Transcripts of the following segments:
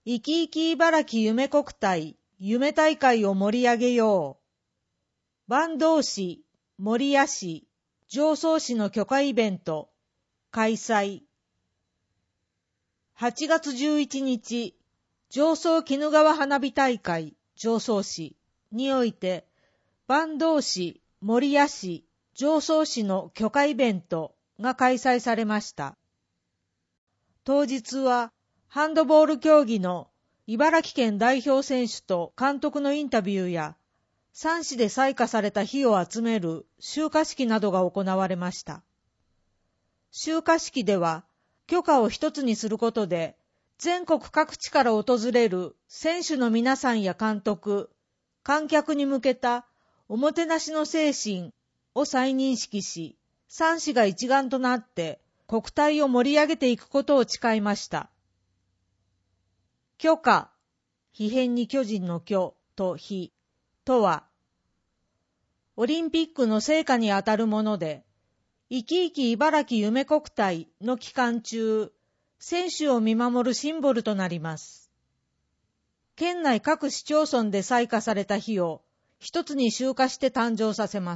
いきいき茨城夢国体夢大会を盛り上げよう。坂東市、守谷市、常総市の許可イベント開催。8月11日、常総鬼怒川花火大会常総市において、坂東市、守谷市、常総市の許可イベントが開催されました。当日は、ハンドボール競技の茨城県代表選手と監督のインタビューや、3市で採火された火を集める集火式などが行われました。集火式では、許可を一つにすることで、全国各地から訪れる選手の皆さんや監督、観客に向けたおもてなしの精神を再認識し、3市が一丸となって国体を盛り上げていくことを誓いました。許可、碑偏に巨人の巨と碑とは、オリンピックの成果にあたるもので、いきいき茨城夢国体の期間中、選手を見守るシンボルとなります。県内各市町村で採火された火を一つに集火して誕生させます。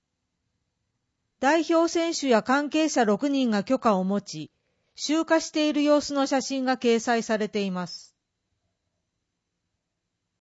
代表選手や関係者6人が許可を持ち、集火している様子の写真が掲載されています。